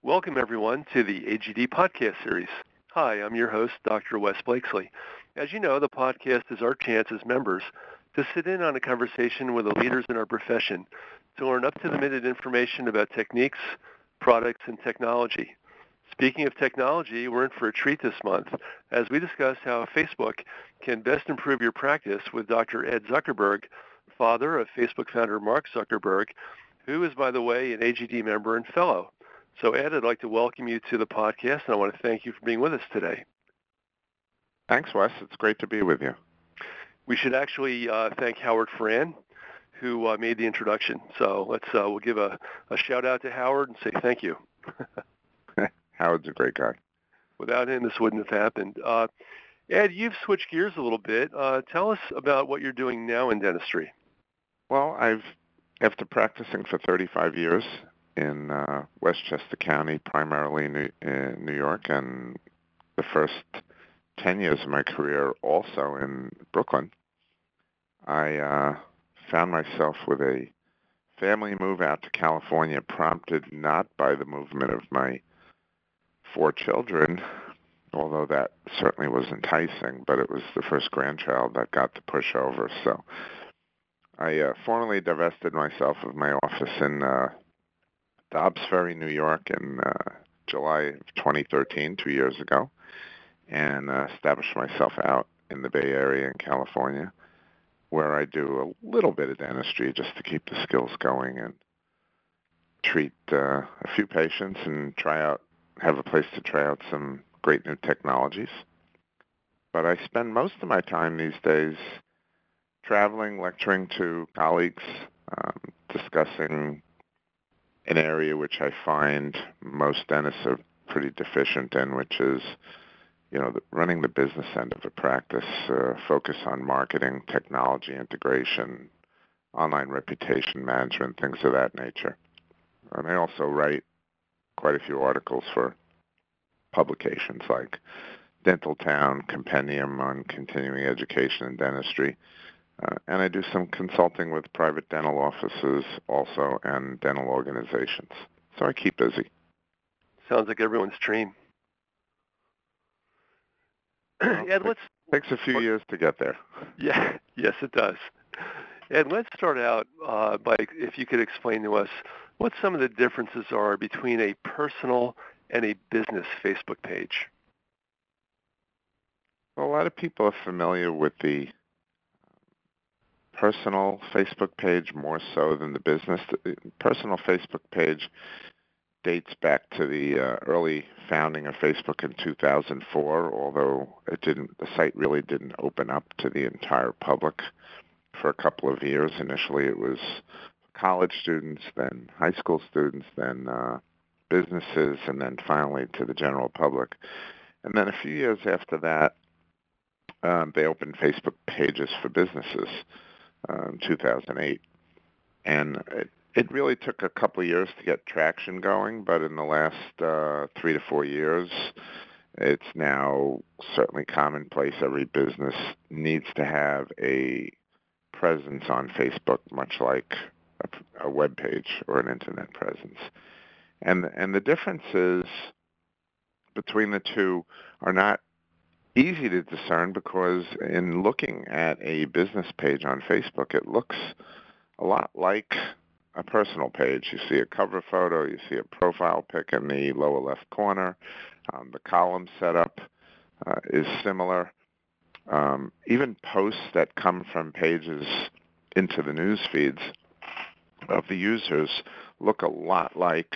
Welcome, everyone, to the AGD podcast series. Hi, I'm your host, Dr. Wes Blakesley. As you know, the podcast is our chance as members to sit in on a conversation with the leaders in our profession to learn up-to-the-minute information about techniques, products, and technology. Speaking of technology, we're in for a treat this month as we discuss how Facebook can best improve your practice with Dr. Ed Zuckerberg, father of Facebook founder Mark Zuckerberg, who is, by the way, an AGD member and fellow. So, Ed, I'd like to welcome you to the podcast, and I want to thank you for being with us today. Thanks, Wes. It's great to be with you. We should actually thank Howard Fran, who made the introduction. So we'll give a shout out to Howard and say thank you. Howard's a great guy. Without him, this wouldn't have happened. Ed, you've switched gears a little bit. Tell us about what you're doing now in dentistry. Well, after practicing for 35 years in Westchester County, primarily in New York, and the first 10 years of my career also in Brooklyn, I found myself with a family move out to California, prompted not by the movement of my 4 children, although that certainly was enticing, but it was the first grandchild that got the push over. So I formally divested myself of my office in Dobbs Ferry, New York in July of 2013, 2 years ago, and established myself out in the Bay Area in California, where I do a little bit of dentistry just to keep the skills going and treat a few patients and have a place to try out some great new technologies. But I spend most of my time these days traveling, lecturing to colleagues, discussing an area which I find most dentists are pretty deficient in, which is, running the business end of a practice, focus on marketing, technology integration, online reputation management, things of that nature. And I also write quite a few articles for publications like Dental Town, Compendium on Continuing Education in Dentistry, and I do some consulting with private dental offices also and dental organizations. So I keep busy. Sounds like everyone's dream. Well, Ed, takes a few years to get there. Yeah, yes, it does. Ed, let's start out by, if you could explain to us what some of the differences are between a personal and a business Facebook page. Well, a lot of people are familiar with the personal Facebook page more so than the business. The personal Facebook page dates back to the early founding of Facebook in 2004, although the site really didn't open up to the entire public for a couple of years. Initially, it was college students, then high school students, then businesses, and then finally to the general public. And then a few years after that, they opened Facebook pages for businesses in 2008. And it really took a couple of years to get traction going, but in the last 3 to 4 years, it's now certainly commonplace. Every business needs to have a presence on Facebook, much like a web page or an internet presence. And the differences between the two are not easy to discern, because in looking at a business page on Facebook, it looks a lot like a personal page. You see a cover photo, you see a profile pic in the lower left corner. The column setup is similar. Even posts that come from pages into the news feeds of the users look a lot like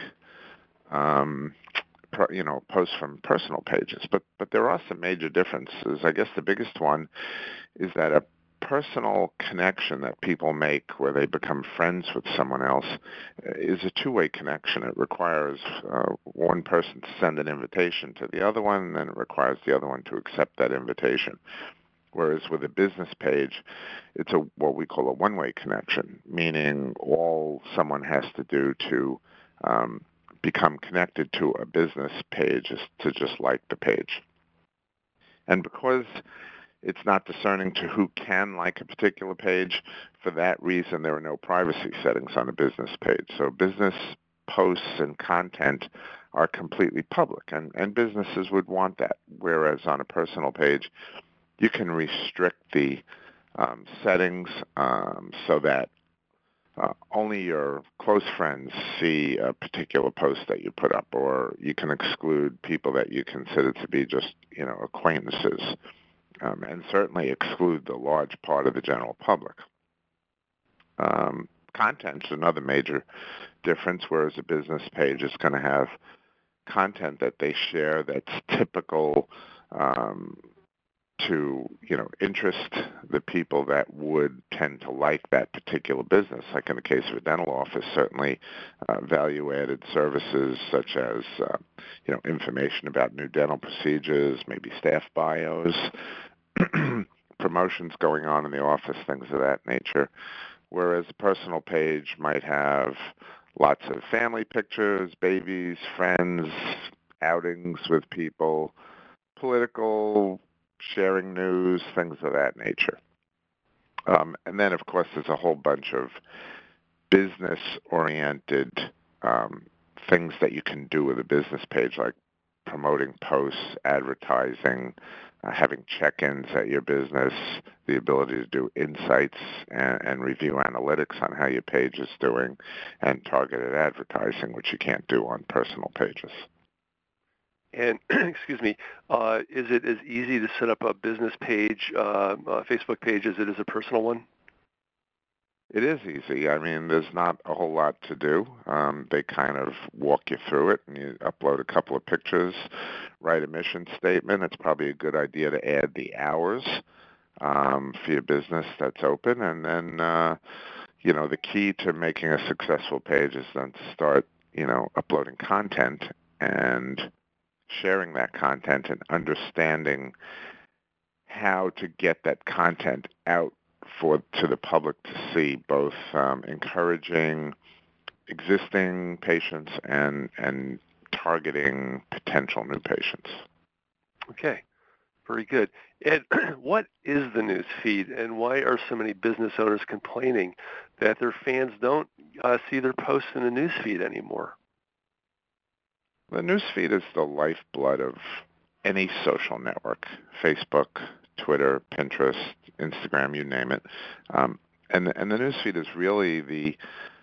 posts from personal pages. But there are some major differences. I guess the biggest one is that a personal connection that people make where they become friends with someone else is a two-way connection. It requires one person to send an invitation to the other one, and then it requires the other one to accept that invitation. Whereas with a business page, it's what we call a one-way connection, meaning all someone has to do to become connected to a business page is to just like the page. And because it's not discerning to who can like a particular page, for that reason there are no privacy settings on a business page. So business posts and content are completely public, and businesses would want that. Whereas on a personal page, you can restrict the settings so that only your close friends see a particular post that you put up, or you can exclude people that you consider to be just, acquaintances, and certainly exclude the large part of the general public. Content's another major difference, whereas a business page is going to have content that they share that's typical to interest the people that would tend to like that particular business. Like in the case of a dental office, certainly value-added services such as information about new dental procedures, maybe staff bios, promotions going on in the office, things of that nature. Whereas a personal page might have lots of family pictures, babies, friends, outings with people, political, sharing news, things of that nature. And then, of course, there's a whole bunch of business-oriented things that you can do with a business page, like promoting posts, advertising, having check-ins at your business, the ability to do insights and review analytics on how your page is doing, and targeted advertising, which you can't do on personal pages. And excuse me, is it as easy to set up a business page, Facebook page, as it is a personal one? It is easy. I mean, there's not a whole lot to do. They kind of walk you through it, and you upload a couple of pictures, write a mission statement. It's probably a good idea to add the hours for your business that's open. And then, the key to making a successful page is then to start, uploading content and sharing that content and understanding how to get that content out to the public to see, both encouraging existing patients and targeting potential new patients. Okay, very good. Ed, what is the news feed, and why are so many business owners complaining that their fans don't see their posts in the news feed anymore? The newsfeed is the lifeblood of any social network: Facebook, Twitter, Pinterest, Instagram, you name it. And the newsfeed is really the,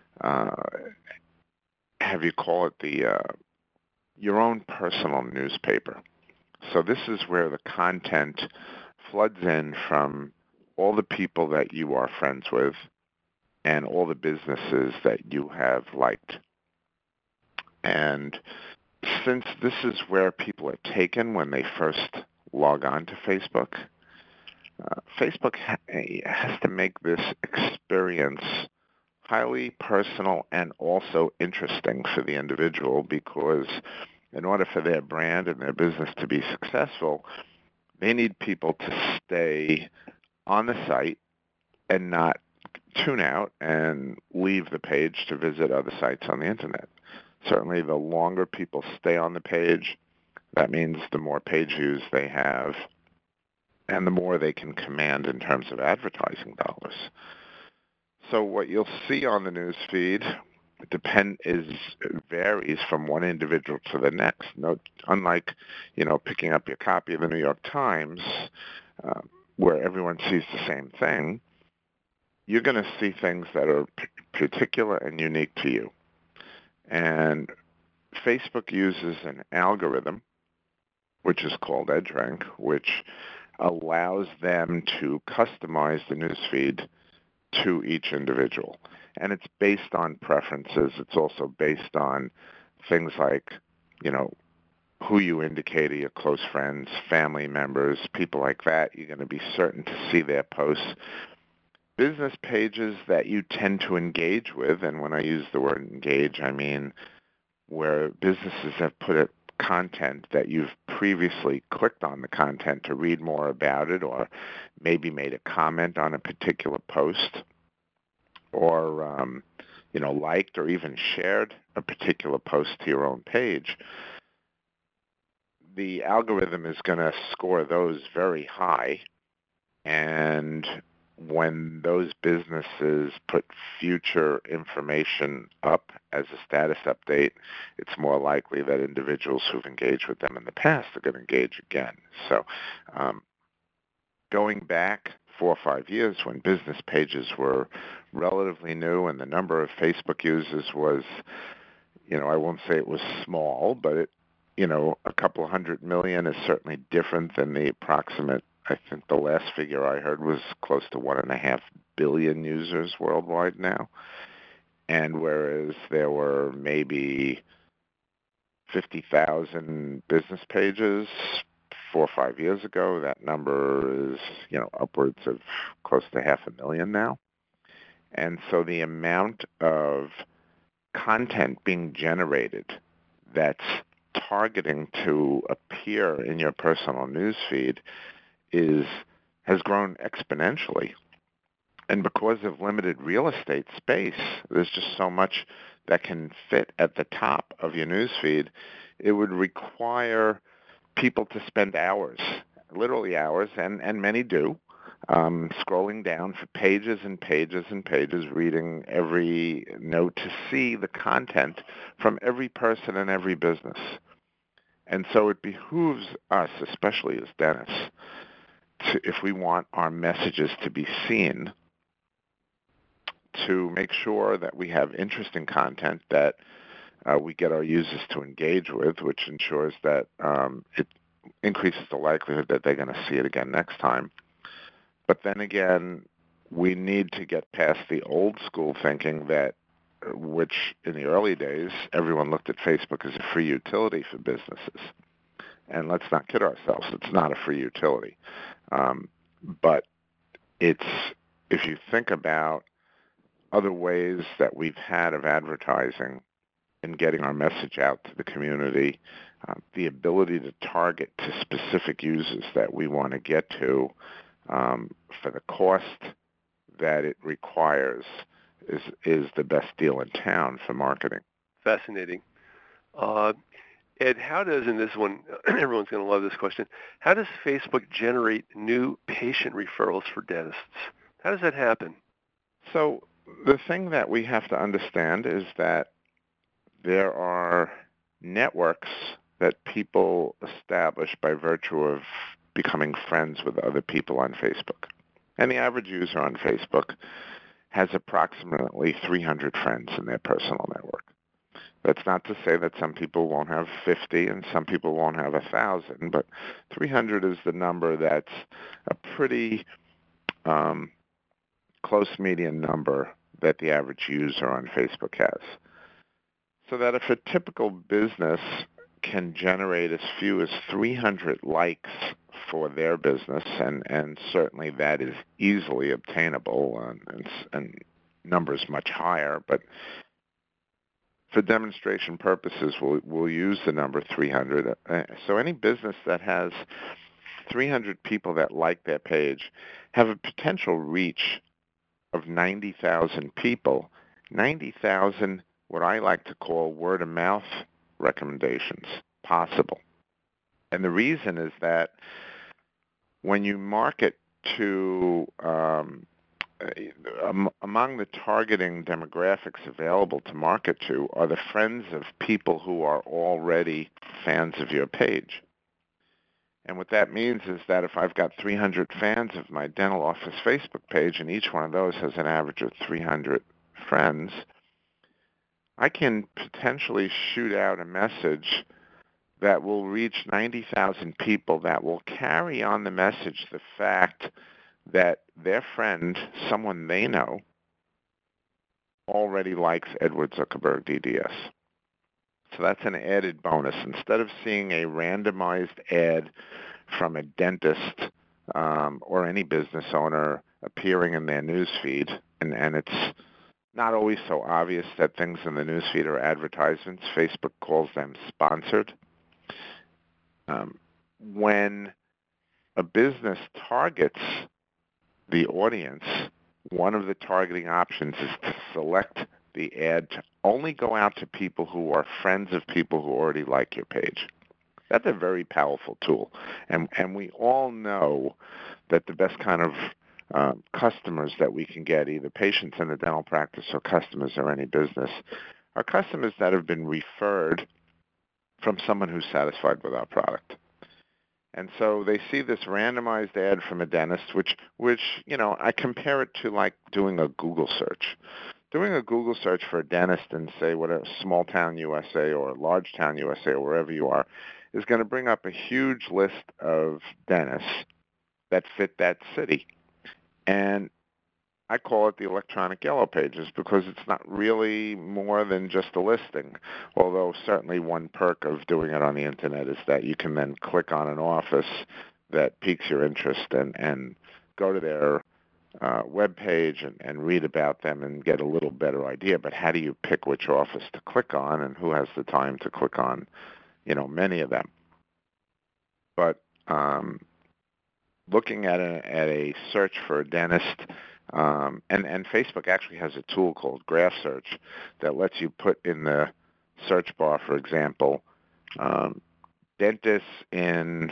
have you call it your own personal newspaper. So this is where the content floods in from all the people that you are friends with and all the businesses that you have liked. And since this is where people are taken when they first log on to Facebook, Facebook has to make this experience highly personal and also interesting for the individual, because in order for their brand and their business to be successful, they need people to stay on the site and not tune out and leave the page to visit other sites on the internet. Certainly, the longer people stay on the page, that means the more page views they have and the more they can command in terms of advertising dollars. So what you'll see on the news feed varies from one individual to the next. Unlike, picking up your copy of the New York Times, where everyone sees the same thing, you're going to see things that are particular and unique to you. And Facebook uses an algorithm, which is called EdgeRank, which allows them to customize the newsfeed to each individual. And it's based on preferences. It's also based on things like, who you indicate are your close friends, family members, people like that. You're going to be certain to see their posts. Business pages that you tend to engage with, and when I use the word engage, I mean where businesses have put up content that you've previously clicked on the content to read more about it, or maybe made a comment on a particular post, or liked or even shared a particular post to your own page. The algorithm is going to score those very high, and when those businesses put future information up as a status update, it's more likely that individuals who've engaged with them in the past are going to engage again. So going back 4 or 5 years when business pages were relatively new and the number of Facebook users was, I won't say it was small, but it, a couple of 100 million is certainly different than the approximate, I think the last figure I heard was close to 1.5 billion users worldwide now. And whereas there were maybe 50,000 business pages 4 or 5 years ago, that number is, upwards of close to 500,000 now. And so the amount of content being generated that's targeting to appear in your personal newsfeed has grown exponentially. And because of limited real estate space, there's just so much that can fit at the top of your newsfeed. It would require people to spend hours, literally hours, and many do, scrolling down for pages and pages and pages, reading every note to see the content from every person and every business. And so it behooves us, especially as dentists, if we want our messages to be seen, to make sure that we have interesting content that we get our users to engage with, which ensures that it increases the likelihood that they're going to see it again next time. But then again, we need to get past the old school thinking that, which in the early days, everyone looked at Facebook as a free utility for businesses. And let's not kid ourselves, it's not a free utility. But if you think about other ways that we've had of advertising and getting our message out to the community, the ability to target to specific users that we want to get to for the cost that it requires is the best deal in town for marketing. Fascinating. Ed, how does, and this one, everyone's going to love this question, how does Facebook generate new patient referrals for dentists? How does that happen? So the thing that we have to understand is that there are networks that people establish by virtue of becoming friends with other people on Facebook. And the average user on Facebook has approximately 300 friends in their personal network. That's not to say that some people won't have 50 and some people won't have 1,000, but 300 is the number that's a pretty close median number that the average user on Facebook has. So that if a typical business can generate as few as 300 likes for their business, and certainly that is easily obtainable, and numbers much higher, but for demonstration purposes, we'll use the number 300. So any business that has 300 people that like their page have a potential reach of 90,000 people, 90,000 what I like to call word-of-mouth recommendations possible. And the reason is that when you market to among the targeting demographics available to market to are the friends of people who are already fans of your page. And what that means is that if I've got 300 fans of my dental office Facebook page and each one of those has an average of 300 friends, I can potentially shoot out a message that will reach 90,000 people that will carry on the message the fact that their friend, someone they know, already likes Edward Zuckerberg DDS. So that's an added bonus. Instead of seeing a randomized ad from a dentist or any business owner appearing in their newsfeed, and it's not always so obvious that things in the newsfeed are advertisements. Facebook calls them sponsored. When a business targets the audience, one of the targeting options is to select the ad to only go out to people who are friends of people who already like your page. That's a very powerful tool. And we all know that the best kind of customers that we can get, either patients in the dental practice or customers or any business, are customers that have been referred from someone who's satisfied with our product. And so they see this randomized ad from a dentist, which I compare it to like doing a Google search. Doing a Google search for a dentist in, say, whatever, small town USA or large town USA or wherever you are, is going to bring up a huge list of dentists that fit that city. And I call it the electronic yellow pages because it's not really more than just a listing, although certainly one perk of doing it on the internet is that you can then click on an office that piques your interest and go to their web page and read about them and get a little better idea. But how do you pick which office to click on, and who has the time to click on, many of them? But looking at a search for a dentist, and Facebook actually has a tool called Graph Search that lets you put in the search bar, for example, dentists in,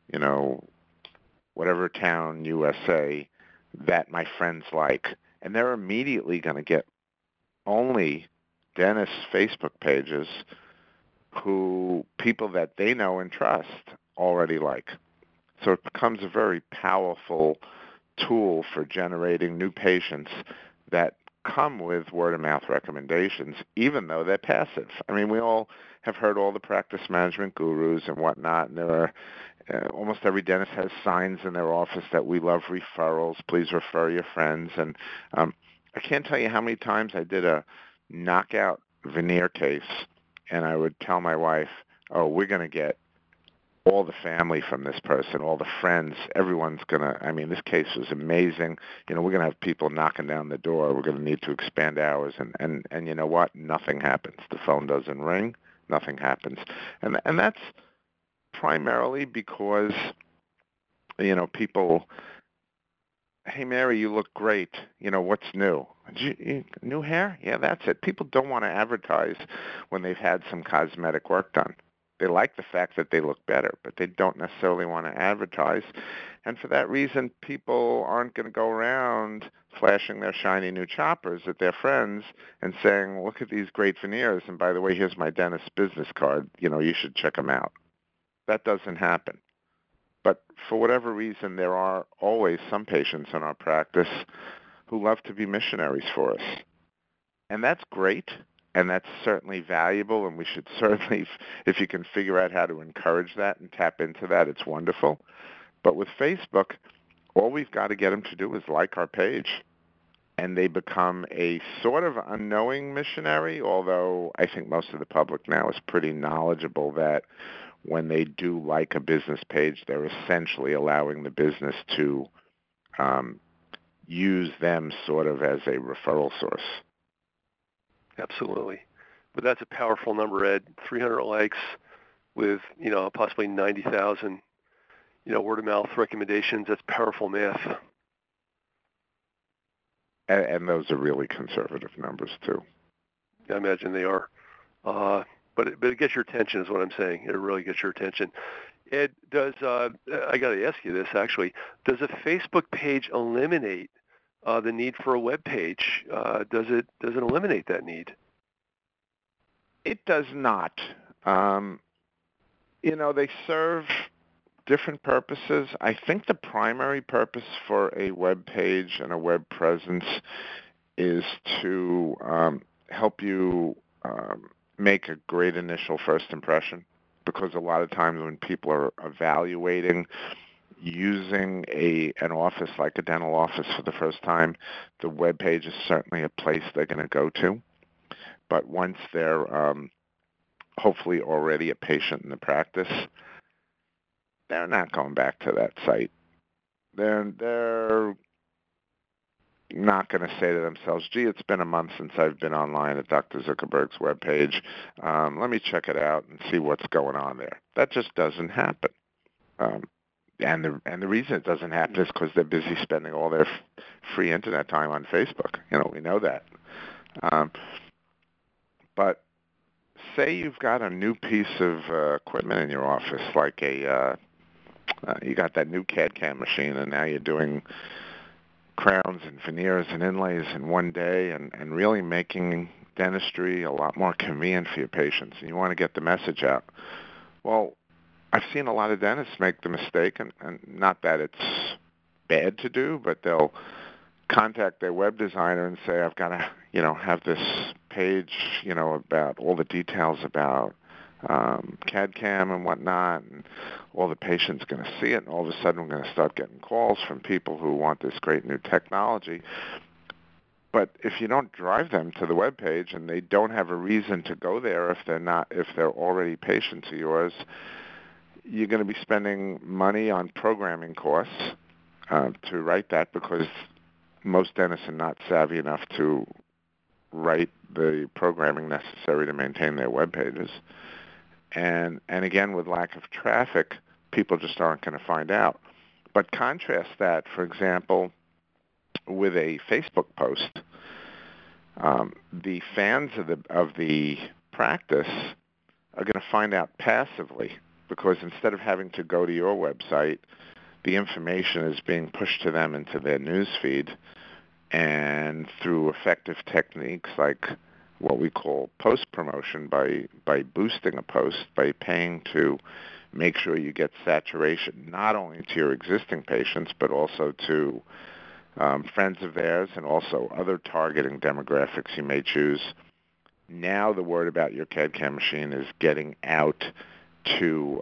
whatever town, USA, that my friends like. And they're immediately going to get only dentist Facebook pages who people that they know and trust already like. So it becomes a very powerful tool for generating new patients that come with word-of-mouth recommendations, even though they're passive. I mean, we all have heard all the practice management gurus and whatnot, and there are almost every dentist has signs in their office that we love referrals, please refer your friends. And I can't tell you how many times I did a knockout veneer case, and I would tell my wife, oh, we're going to get all the family from this person, all the friends, everyone's going to, this case was amazing. We're going to have people knocking down the door. We're going to need to expand hours. And you know what? Nothing happens. The phone doesn't ring. Nothing happens. And that's primarily because, people, hey, Mary, you look great. What's new? New hair? Yeah, that's it. People don't want to advertise when they've had some cosmetic work done. They like the fact that they look better, but they don't necessarily want to advertise. And for that reason, people aren't going to go around flashing their shiny new choppers at their friends and saying, look at these great veneers, and by the way, here's my dentist's business card. You should check them out. That doesn't happen. But for whatever reason, there are always some patients in our practice who love to be missionaries for us. And that's great. And that's certainly valuable, and we should certainly, if you can figure out how to encourage that and tap into that, it's wonderful. But with Facebook, all we've got to get them to do is like our page, and they become a sort of unknowing missionary, although I think most of the public now is pretty knowledgeable that when they do like a business page, they're essentially allowing the business to use them sort of as a referral source. Absolutely. But that's a powerful number, Ed. 300 likes with, possibly 90,000, word-of-mouth recommendations. That's powerful math. And those are really conservative numbers, too. I imagine they are. But it gets your attention is what I'm saying. It really gets your attention. Ed, I got to ask you this, actually. Does a Facebook page eliminate the need for a web page? Does it eliminate that need? It does not. They serve different purposes. I think the primary purpose for a web page and a web presence is to help you make a great initial first impression, because a lot of times when people are evaluating using an office like a dental office for the first time, the web page is certainly a place they're going to go to. But once they're hopefully already a patient in the practice, they're not going back to that site. They're not going to say to themselves, gee, it's been a month since I've been online at Dr. Zuckerberg's webpage. Let me check it out and see what's going on there. That just doesn't happen. And the reason it doesn't happen is because they're busy spending all their free internet time on Facebook. We know that. But say you've got a new piece of equipment in your office, like you got that new CAD-CAM machine, and now you're doing, 3D printing, and you want to crowns and veneers and inlays in one day and really making dentistry a lot more convenient for your patients, and you want to get the message out. Well, I've seen a lot of dentists make the mistake, and not that it's bad to do, but they'll contact their web designer and say, I've got to, have this page, about all the details about CAD/CAM and whatnot, and all the patients going to see it, and all of a sudden we're going to start getting calls from people who want this great new technology. But if you don't drive them to the web page and they don't have a reason to go there if they're already patients of yours, you're going to be spending money on programming costs to write that, because most dentists are not savvy enough to write the programming necessary to maintain their web pages. And again, with lack of traffic, people just aren't going to find out. But contrast that, for example, with a Facebook post. The fans of the practice are going to find out passively, because instead of having to go to your website, the information is being pushed to them into their news feed, and through effective techniques like what we call post-promotion, by boosting a post, by paying to make sure you get saturation not only to your existing patients but also to friends of theirs and also other targeting demographics you may choose. Now the word about your CAD/CAM machine is getting out to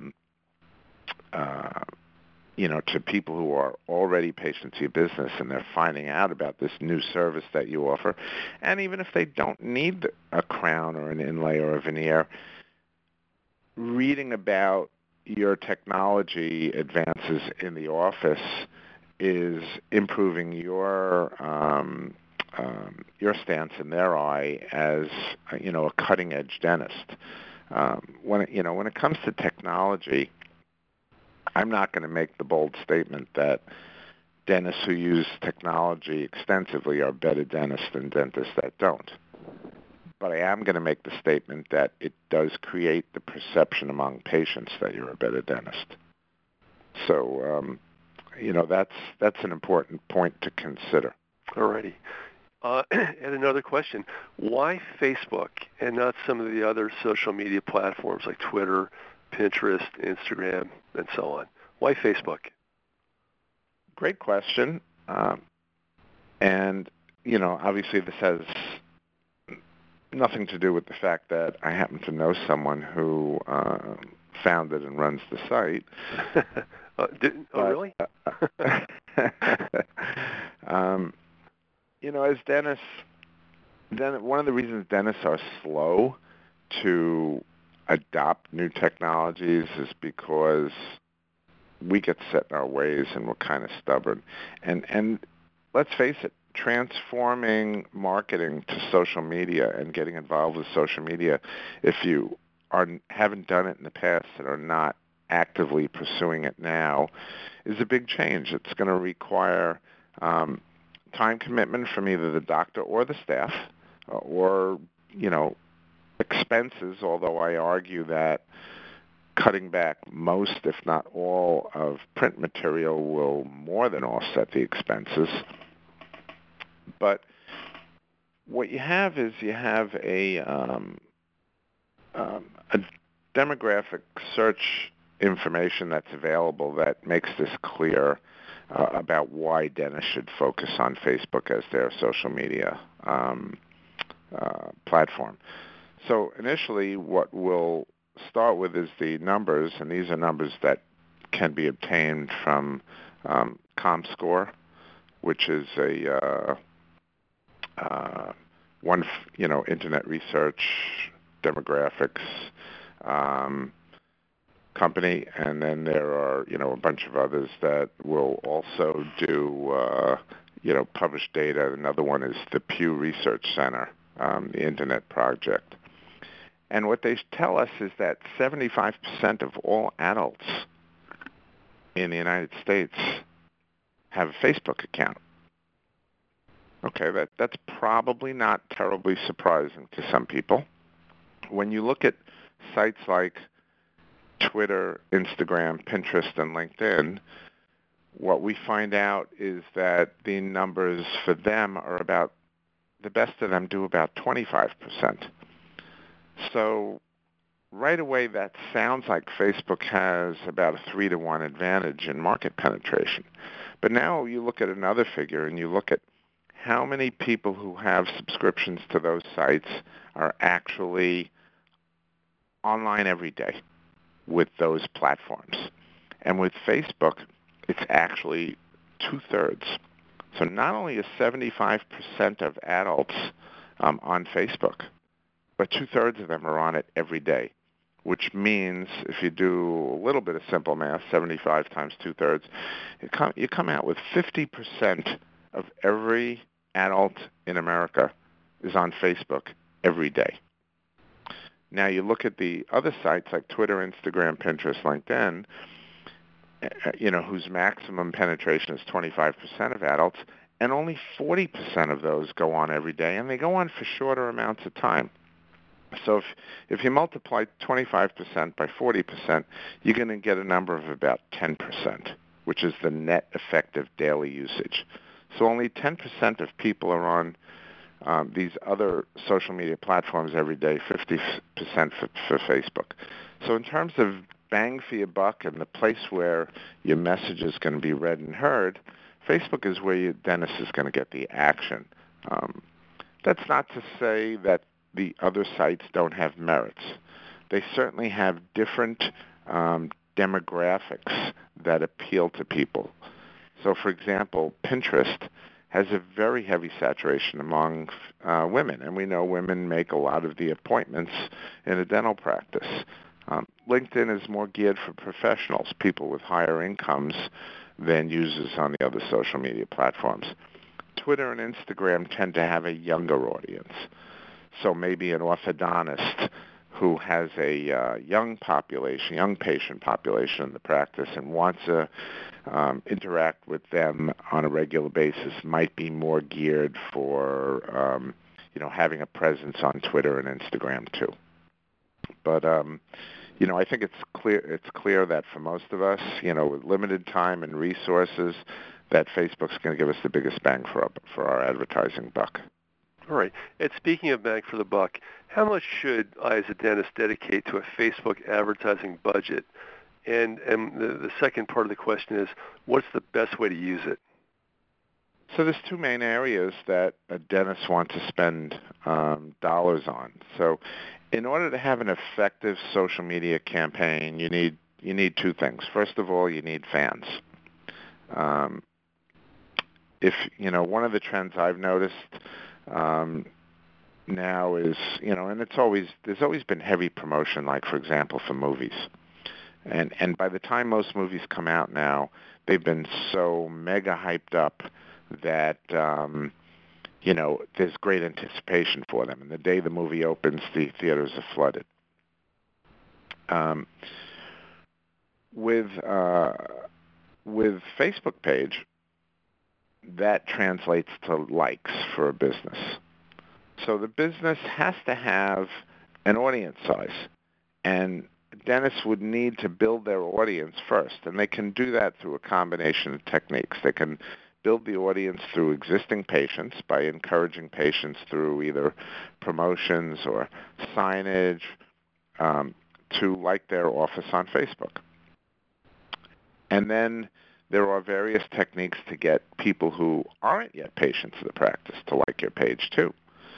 to people who are already patients of your business, and they're finding out about this new service that you offer. And even if they don't need a crown or an inlay or a veneer, reading about your technology advances in the office is improving your stance in their eye as a cutting edge dentist. When it comes to technology, I'm not going to make the bold statement that dentists who use technology extensively are better dentists than dentists that don't. But I am going to make the statement that it does create the perception among patients that you're a better dentist. So, that's an important point to consider. Alrighty. And another question: why Facebook and not some of the other social media platforms like Twitter, Pinterest, Instagram, and so on? Why Facebook? Great question. And obviously this has nothing to do with the fact that I happen to know someone who founded and runs the site. Really? As dentists, one of the reasons dentists are slow to adopt new technologies is because we get set in our ways and we're kind of stubborn. And let's face it, transforming marketing to social media and getting involved with social media, if you haven't done it in the past and are not actively pursuing it now, is a big change. It's going to require time commitment from either the doctor or the staff, or expenses, although I argue that cutting back most, if not all, of print material will more than offset the expenses. But what you have is a demographic search information that's available that makes this clear about why dentists should focus on Facebook as their social media platform. So initially, what we'll start with is the numbers, and these are numbers that can be obtained from ComScore, which is a internet research demographics company, and then there are a bunch of others that will also do publish data. Another one is the Pew Research Center, the Internet Project. And what they tell us is that 75% of all adults in the United States have a Facebook account. Okay, that's probably not terribly surprising to some people. When you look at sites like Twitter, Instagram, Pinterest, and LinkedIn, what we find out is that the numbers for them are about, the best of them do about 25%. So right away, that sounds like Facebook has about a 3-to-1 advantage in market penetration. But now you look at another figure and you look at how many people who have subscriptions to those sites are actually online every day with those platforms. And with Facebook, it's actually two-thirds. So not only is 75% of adults on Facebook, but two-thirds of them are on it every day, which means if you do a little bit of simple math, 75 times two-thirds, you come out with 50% of every adult in America is on Facebook every day. Now you look at the other sites like Twitter, Instagram, Pinterest, LinkedIn, whose maximum penetration is 25% of adults, and only 40% of those go on every day, and they go on for shorter amounts of time. So if you multiply 25% by 40%, you're going to get a number of about 10%, which is the net effective daily usage. So only 10% of people are on these other social media platforms every day, 50% for Facebook. So in terms of bang for your buck and the place where your message is going to be read and heard, Facebook is where your dentist is going to get the action. That's not to say that the other sites don't have merits. They certainly have different demographics that appeal to people. So, for example, Pinterest has a very heavy saturation among women, and we know women make a lot of the appointments in a dental practice. LinkedIn is more geared for professionals, people with higher incomes than users on the other social media platforms. Twitter and Instagram tend to have a younger audience. So maybe an orthodontist who has a young patient population in the practice and wants to interact with them on a regular basis might be more geared for having a presence on Twitter and Instagram too. But I think it's clear that for most of us, with limited time and resources, that Facebook's going to give us the biggest bang for our advertising buck. All right. And speaking of bang for the buck, how much should I as a dentist dedicate to a Facebook advertising budget? And the second part of the question is, what's the best way to use it? So there's two main areas that a dentist wants to spend dollars on. So in order to have an effective social media campaign, you need two things. First of all, you need fans. One of the trends I've noticed now is, and there's always been heavy promotion, like, for example, for movies. And by the time most movies come out now, they've been so mega hyped up that, there's great anticipation for them. And the day the movie opens, the theaters are flooded. With Facebook page, that translates to likes for a business. So the business has to have an audience size, and dentists would need to build their audience first, and they can do that through a combination of techniques. They can build the audience through existing patients by encouraging patients through either promotions or signage to like their office on Facebook. And then there are various techniques to get people who aren't yet patients of the practice to like your page too.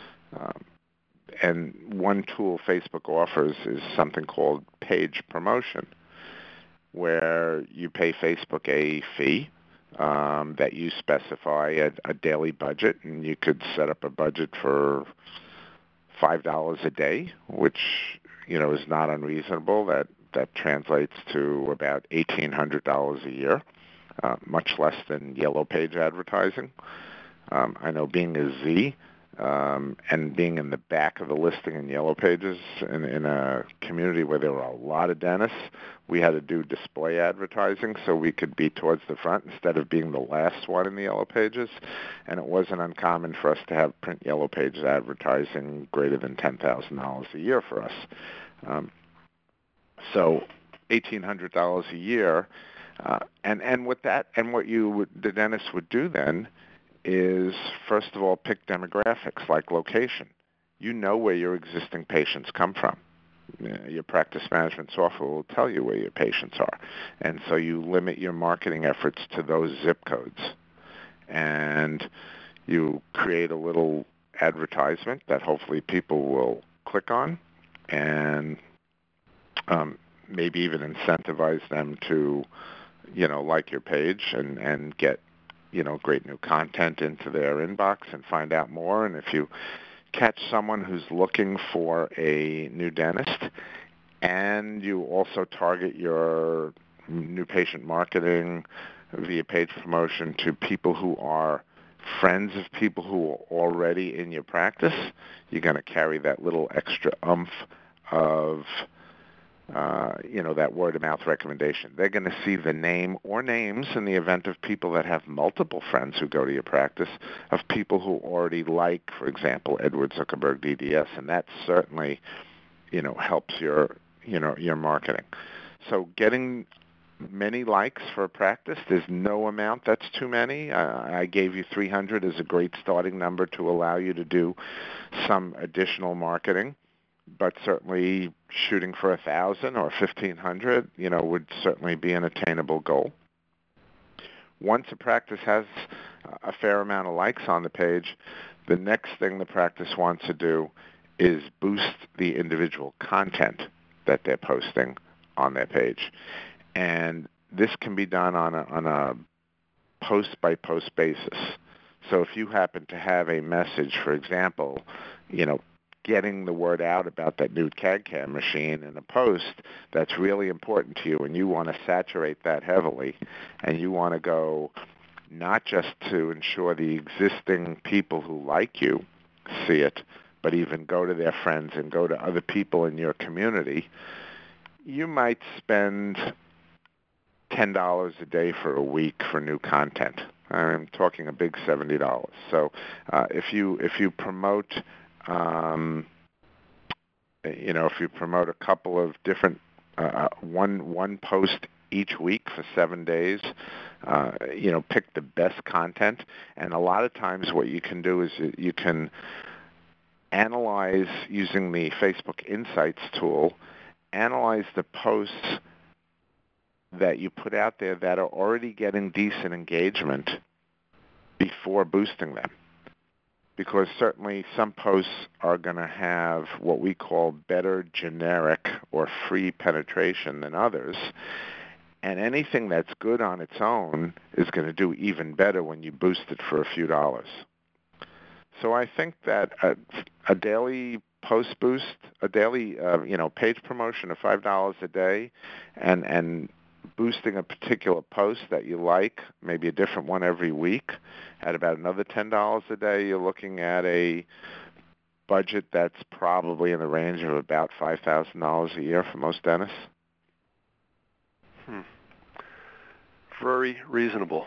And one tool Facebook offers is something called page promotion, where you pay Facebook a fee that you specify a daily budget, and you could set up a budget for $5 a day, which is not unreasonable. That translates to about $1,800 a year. Much less than Yellow Page advertising. I know being a Z and being in the back of the listing in Yellow Pages in a community where there were a lot of dentists, we had to do display advertising so we could be towards the front instead of being the last one in the Yellow Pages. And it wasn't uncommon for us to have print Yellow Pages advertising greater than $10,000 a year for us. So $1,800 a year And with that, and what the dentist would do then is, first of all, pick demographics like location. You know where your existing patients come from. Your practice management software will tell you where your patients are. And so you limit your marketing efforts to those zip codes. And you create a little advertisement that hopefully people will click on, and maybe even incentivize them to, like your page and get, great new content into their inbox and find out more. And if you catch someone who's looking for a new dentist, and you also target your new patient marketing via page promotion to people who are friends of people who are already in your practice, you're going to carry that little extra oomph of that word-of-mouth recommendation. They're going to see the name or names, in the event of people that have multiple friends who go to your practice, of people who already like, for example, Edward Zuckerberg DDS, and that certainly, helps your marketing. So getting many likes for a practice, there's no amount that's too many. I gave you 300 as a great starting number to allow you to do some additional marketing. But certainly shooting for 1,000 or 1,500, would certainly be an attainable goal. Once a practice has a fair amount of likes on the page, the next thing the practice wants to do is boost the individual content that they're posting on their page. And this can be done on a post-by-post basis. So if you happen to have a message, for example, getting the word out about that new CAD/CAM machine in a post that's really important to you, and you want to saturate that heavily, and you want to go not just to ensure the existing people who like you see it, but even go to their friends and go to other people in your community, you might spend $10 a day for a week for new content. I'm talking a big $70. So if you promote if you promote a couple of different, one post each week for 7 days, pick the best content. And a lot of times what you can do is you can analyze, using the Facebook Insights tool, analyze the posts that you put out there that are already getting decent engagement before boosting them. Because certainly some posts are going to have what we call better generic or free penetration than others. And anything that's good on its own is going to do even better when you boost it for a few dollars. So I think that a daily post boost, a daily page promotion of $5 a day, and boosting a particular post that you like, maybe a different one every week, at about another $10 a day, you're looking at a budget that's probably in the range of about $5,000 a year for most dentists. Very reasonable.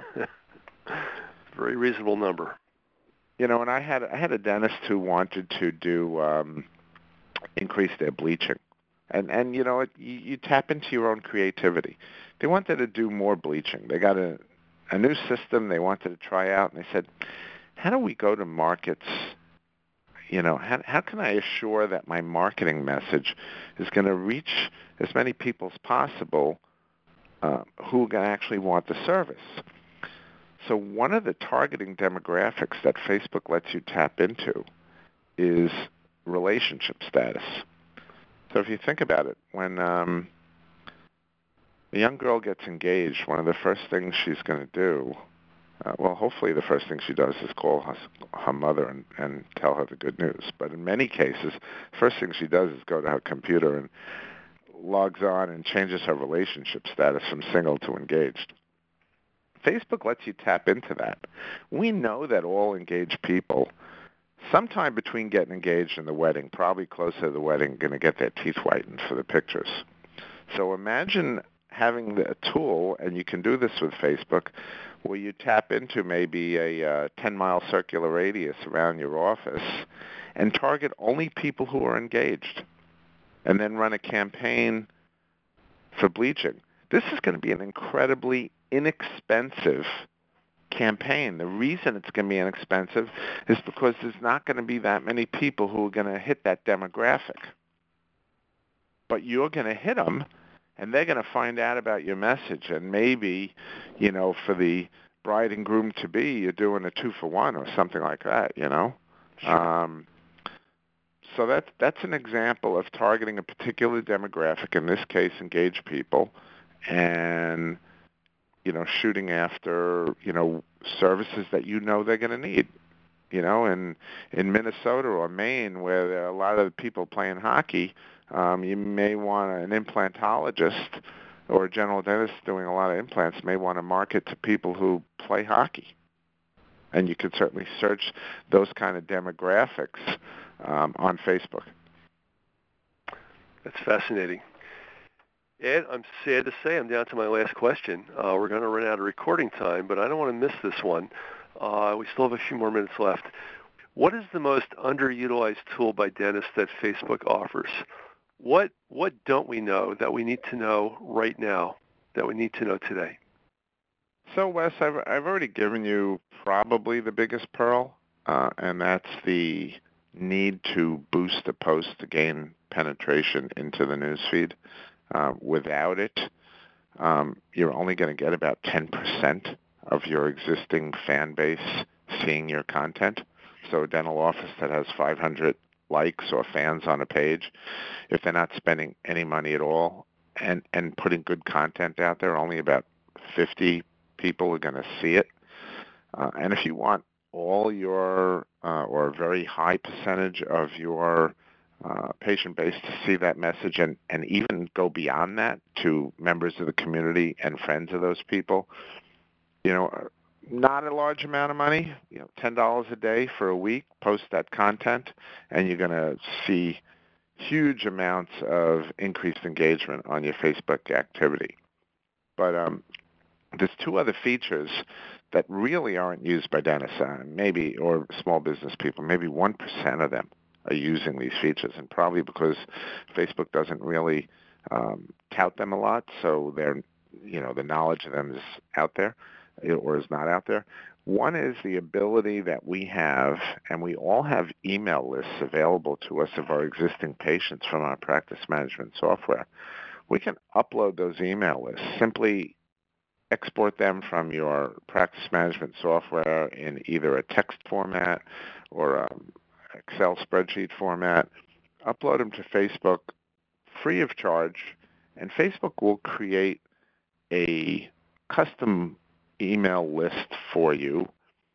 Very reasonable number. And I had a dentist who wanted to do increase their bleaching. And you tap into your own creativity. They wanted to do more bleaching. They got a new system they wanted to try out, and they said, how do we go to markets? How can I assure that my marketing message is going to reach as many people as possible who are going to actually want the service? So one of the targeting demographics that Facebook lets you tap into is relationship status. So if you think about it, when a young girl gets engaged, one of the first things she's going to do, hopefully the first thing she does is call her mother and tell her the good news. But in many cases, the first thing she does is go to her computer and logs on and changes her relationship status from single to engaged. Facebook lets you tap into that. We know that all engaged people, sometime between getting engaged and the wedding, probably close to the wedding, going to get their teeth whitened for the pictures. So imagine having a tool, and you can do this with Facebook, where you tap into maybe a 10-mile circular radius around your office and target only people who are engaged, and then run a campaign for bleaching. this is going to be an incredibly inexpensive campaign. The reason it's going to be inexpensive is because there's not going to be that many people who are going to hit that demographic. But you're going to hit them, and they're going to find out about your message. And maybe, for the bride and groom to be, you're doing a 2-for-1 or something like that. Sure. So that's an example of targeting a particular demographic. In this case, engaged people, and shooting after services that they're going to need. In Minnesota or Maine, where there are a lot of people playing hockey, you may want an implantologist or a general dentist doing a lot of implants may want to market to people who play hockey. And you could certainly search those kind of demographics on Facebook. That's fascinating. Ed, I'm sad to say I'm down to my last question. We're going to run out of recording time, but I don't want to miss this one. We still have a few more minutes left. What is the most underutilized tool by dentists that Facebook offers? What don't we know that we need to know right now, that we need to know today? So, Wes, I've already given you probably the biggest pearl, and that's the need to boost a post to gain penetration into the newsfeed. Without it, you're only going to get about 10% of your existing fan base seeing your content. So a dental office that has 500 likes or fans on a page, if they're not spending any money at all and putting good content out there, only about 50 people are going to see it. And if you want all your or a very high percentage of your patient base to see that message and even go beyond that to members of the community and friends of those people, not a large amount of money, $10 a day for a week, post that content, and you're going to see huge amounts of increased engagement on your Facebook activity. But there's two other features that really aren't used by dentists, maybe, or small business people. Maybe 1% of them are using these features, and probably because Facebook doesn't really tout them a lot, so they're, the knowledge of them is out there or is not out there. One is the ability that we have, and we all have email lists available to us of our existing patients from our practice management software. We can upload those email lists, simply export them from your practice management software in either a text format or an Excel spreadsheet format, upload them to Facebook free of charge, and Facebook will create a custom email list for you.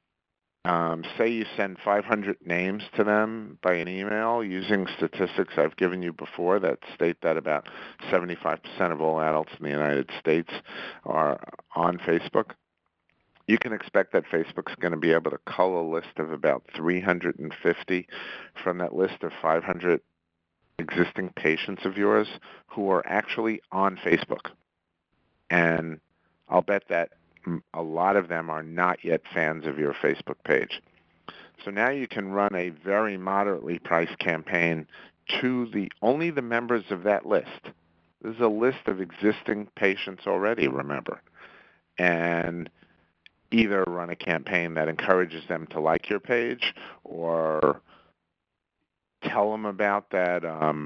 Say you send 500 names to them by an email using statistics I've given you before that state that about 75% of all adults in the United States are on Facebook. You can expect that Facebook's going to be able to cull a list of about 350 from that list of 500 existing patients of yours who are actually on Facebook. And I'll bet that a lot of them are not yet fans of your Facebook page. So now you can run a very moderately priced campaign to only the members of that list. This is a list of existing patients already, remember. And either run a campaign that encourages them to like your page or tell them about that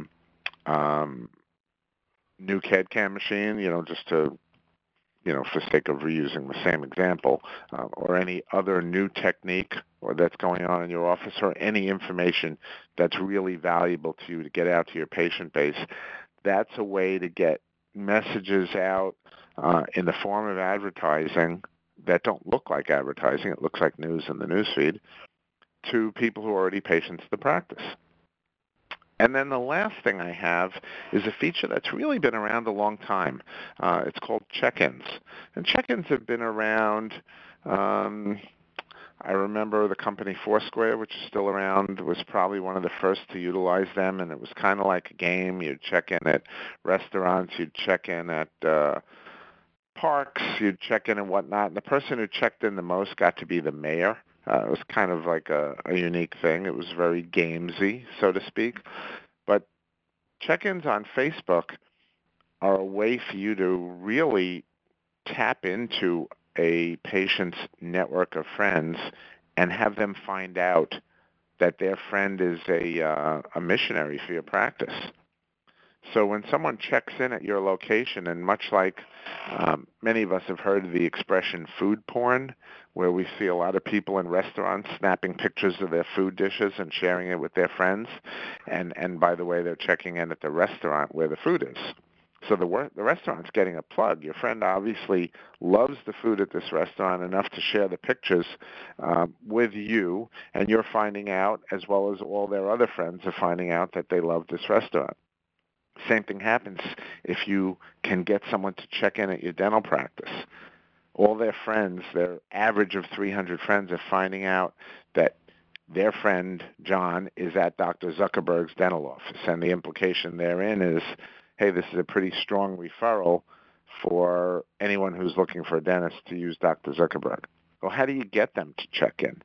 new CAD/CAM machine, just to for sake of reusing the same example, or any other new technique or that's going on in your office, or any information that's really valuable to you to get out to your patient base. That's a way to get messages out in the form of advertising that don't look like advertising. It looks like news in the newsfeed to people who are already patients of the practice. And then the last thing I have is a feature that's really been around a long time. It's called check-ins. And check-ins have been around. I remember the company Foursquare, which is still around, was probably one of the first to utilize them, and it was kind of like a game. You'd check in at restaurants, you'd check in at parks, you'd check in and whatnot. And the person who checked in the most got to be the mayor. It was kind of like a unique thing. It was very gamesy, so to speak. But check-ins on Facebook are a way for you to really tap into a patient's network of friends and have them find out that their friend is a missionary for your practice. So when someone checks in at your location, and much like many of us have heard of the expression food porn, where we see a lot of people in restaurants snapping pictures of their food dishes and sharing it with their friends, and by the way, they're checking in at the restaurant where the food is. So the restaurant's getting a plug. Your friend obviously loves the food at this restaurant enough to share the pictures with you, and you're finding out, as well as all their other friends are finding out, that they love this restaurant. Same thing happens if you can get someone to check in at your dental practice. All their friends, their average of 300 friends, are finding out that their friend, John, is at Dr. Zuckerberg's dental office. And the implication therein is, hey, this is a pretty strong referral for anyone who's looking for a dentist to use Dr. Zuckerberg. Well, how do you get them to check in?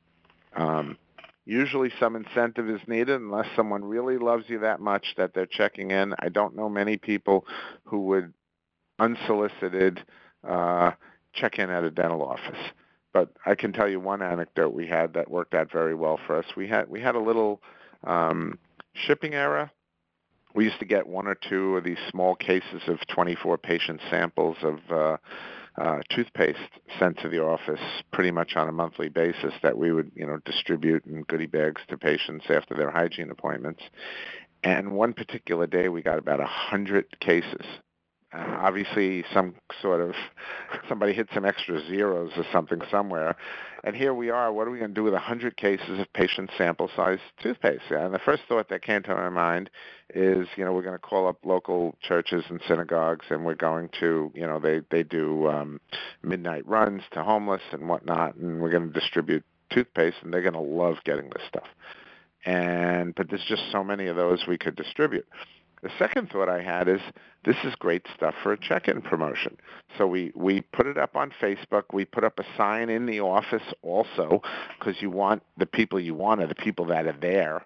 Usually some incentive is needed unless someone really loves you that much that they're checking in. I don't know many people who would unsolicited check in at a dental office. But I can tell you one anecdote we had that worked out very well for us. We had a little shipping error. We used to get one or two of these small cases of 24 patient samples of toothpaste sent to the office pretty much on a monthly basis that we would, distribute in goodie bags to patients after their hygiene appointments. And one particular day we got about 100 cases. Obviously, somebody hit some extra zeros or something somewhere. And here we are. What are we going to do with 100 cases of patient sample-sized toothpaste? And the first thought that came to my mind is, we're going to call up local churches and synagogues, and we're going to, they do midnight runs to homeless and whatnot, and we're going to distribute toothpaste, and they're going to love getting this stuff. But there's just so many of those we could distribute. The second thought I had is, this is great stuff for a check-in promotion. So we put it up on Facebook. We put up a sign in the office also, because you want the people you want are the people that are there,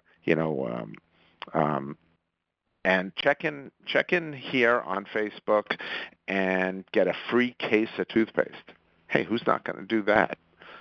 and check in here on Facebook and get a free case of toothpaste. Hey, who's not going to do that?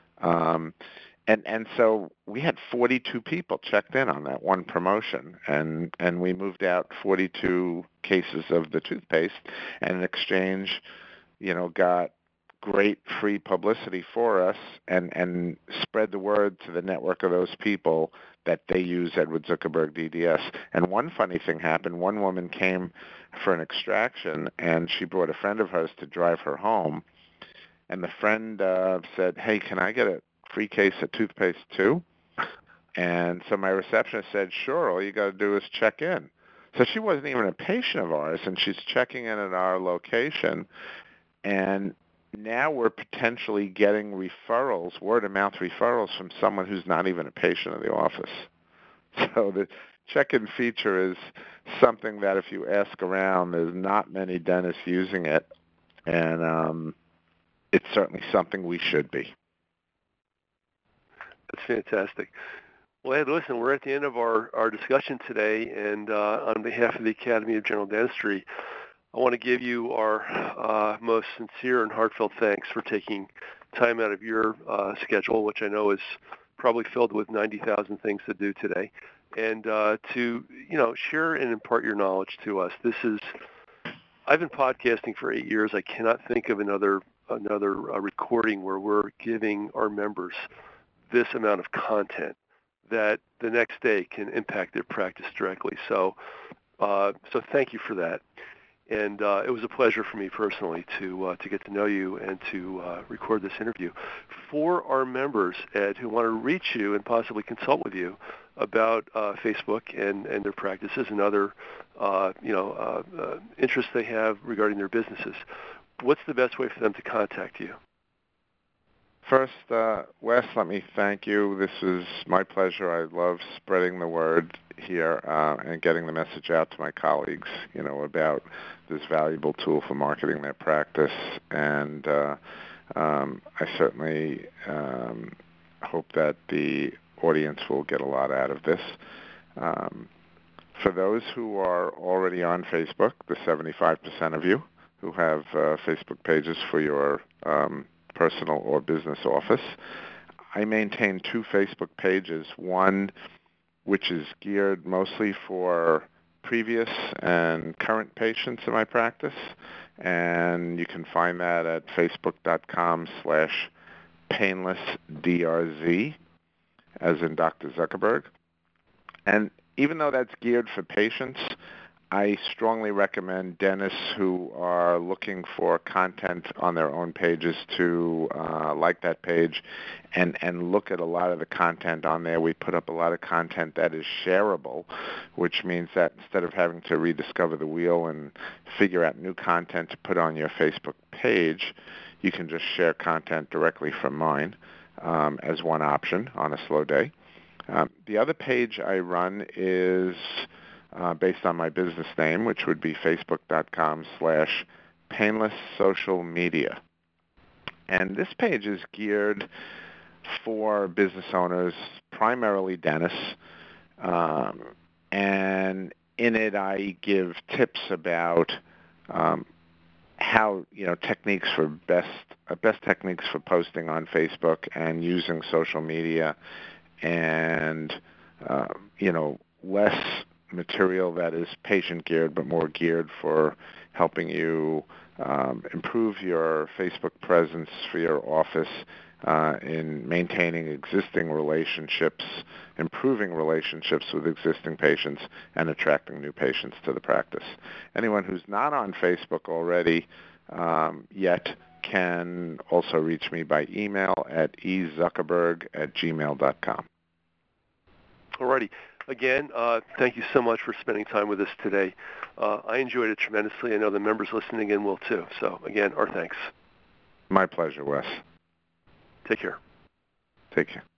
And so we had 42 people checked in on that one promotion, and we moved out 42 cases of the toothpaste, and in exchange, got great free publicity for us and spread the word to the network of those people that they use Edward Zuckerberg DDS. And one funny thing happened. One woman came for an extraction, and she brought a friend of hers to drive her home, and the friend said, hey, can I get a free case of toothpaste too? And so my receptionist said, sure, all you got to do is check in. So she wasn't even a patient of ours, and she's checking in at our location, and now we're potentially getting referrals, word-of-mouth referrals from someone who's not even a patient of the office. So the check-in feature is something that if you ask around, there's not many dentists using it, and it's certainly something we should be. That's fantastic. Well, Ed, listen, we're at the end of our discussion today, and on behalf of the Academy of General Dentistry, I want to give you our most sincere and heartfelt thanks for taking time out of your schedule, which I know is probably filled with 90,000 things to do today, and to share and impart your knowledge to us. I've been podcasting for 8 years. I cannot think of another recording where we're giving our members this amount of content that the next day can impact their practice directly. So thank you for that. And it was a pleasure for me personally to get to know you and to record this interview. For our members, Ed, who want to reach you and possibly consult with you about Facebook and their practices and other interests they have regarding their businesses, what's the best way for them to contact you? First, Wes, let me thank you. This is my pleasure. I love spreading the word here and getting the message out to my colleagues, about this valuable tool for marketing their practice. And I certainly hope that the audience will get a lot out of this. For those who are already on Facebook, the 75% of you who have Facebook pages for your personal or business office, I maintain 2 Facebook pages, one which is geared mostly for previous and current patients in my practice, and you can find that at facebook.com/painlessdrz, as in Dr. Zuckerberg. And even though that's geared for patients, I strongly recommend dentists who are looking for content on their own pages to like that page and look at a lot of the content on there. We put up a lot of content that is shareable, which means that instead of having to rediscover the wheel and figure out new content to put on your Facebook page, you can just share content directly from mine as one option on a slow day. The other page I run is based on my business name, which would be facebook.com/painlesssocialmedia. And this page is geared for business owners, primarily dentists. And in it, I give tips about how, techniques for best techniques for posting on Facebook and using social media, and less material that is patient geared, but more geared for helping you improve your Facebook presence for your office in maintaining existing relationships, improving relationships with existing patients, and attracting new patients to the practice. Anyone who's not on Facebook already yet can also reach me by email at ezuckerberg@gmail.com. Alrighty. Again, thank you so much for spending time with us today. I enjoyed it tremendously. I know the members listening in will too. So again, our thanks. My pleasure, Wes. Take care. Take care.